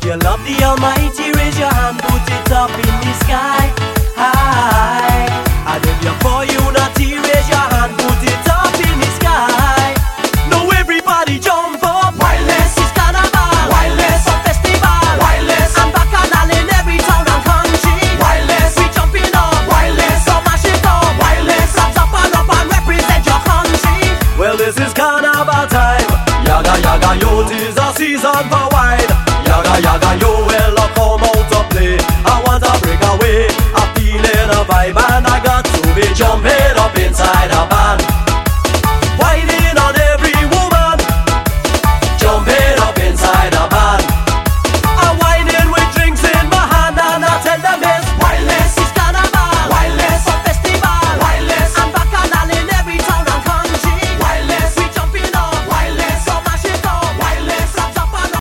you love the Almighty, raise your hand, put it up in the sky.